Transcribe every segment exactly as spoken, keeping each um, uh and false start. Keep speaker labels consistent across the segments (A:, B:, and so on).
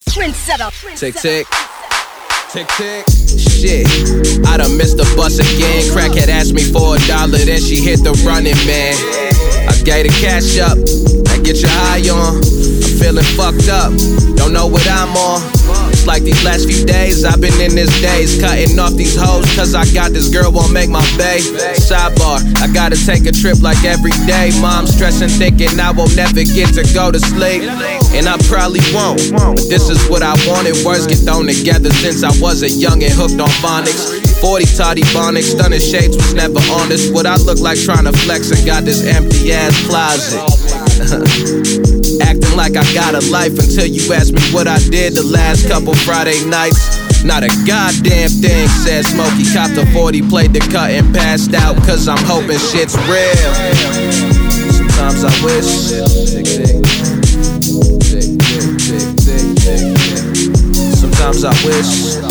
A: Tick, tick. Tick, tick. Shit, I done missed the bus again. Crackhead asked me for a dollar, then she hit the running man. I gave the cash up, now get your high on. I'm feeling fucked up, don't know what I'm on. It's like these last few days, I've been in this daze, cutting off these hoes, cause I got this girl won't make my bae. Sidebar, I gotta take a trip like every day. Mom stressing, thinking I won't never get to go to sleep. And I probably won't, but this is what I wanted. Words get thrown together since I was a young and hooked on phonics. Forty toddy bonics, stunning shades was never honest. What I look like trying to flex and got this empty ass closet. Acting like I got a life until you ask me what I did the last couple Friday nights. Not a goddamn thing, said Smokey. Copped a forty, played the cut and passed out, cause I'm hoping shit's real. Sometimes I wish. Tick, tick. Tick, tick, tick, tick, tick. Sometimes I wish.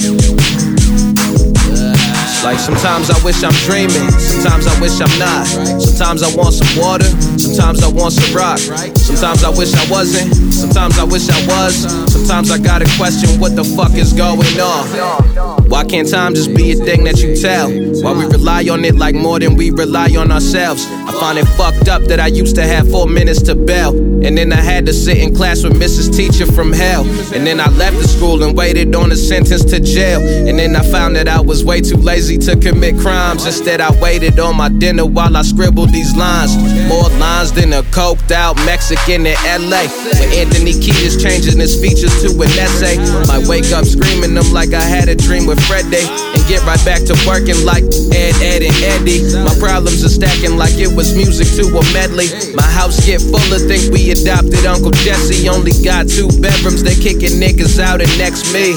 A: Like sometimes I wish I'm dreaming, sometimes I wish I'm not. Sometimes I want some water, sometimes I want some rock. Sometimes I wish I wasn't, sometimes I wish I was. Sometimes I gotta question what the fuck is going on. Why can't time just be a thing that you tell? Why we rely on it like more than we rely on ourselves? I find it fucked up that I used to have four minutes to bail, and then I had to sit in class with Missus Teacher from hell. And then I left the school and waited on a sentence to jail. And then I found that I was way too lazy to commit crimes. Instead I waited on my dinner while I scribbled these lines. More lines than a coked out Mexican in L A. When Anthony Kiedis changing his features to an essay. Might wake up screaming them like I had a dream with Friday, and get right back to working like Ed, Ed, and Eddie. My problems are stacking like it was music to a medley. My house get full of think we adopted Uncle Jesse. Only got two bedrooms, they kicking niggas out and next me.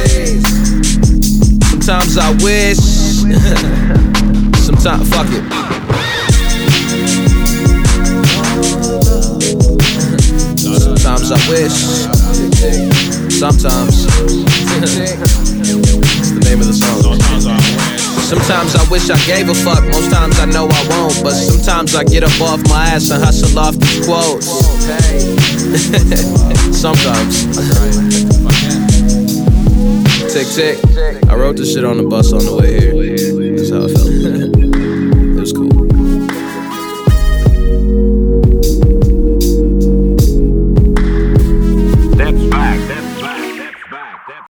A: Sometimes I wish. Sometimes, fuck it. Sometimes I wish. Sometimes. It's the name of the song. Sometimes I wish I gave a fuck, most times I know I won't. But sometimes I get up off my ass and hustle off these quotes. Sometimes. Tick, tick. I wrote this shit on the bus on the way here.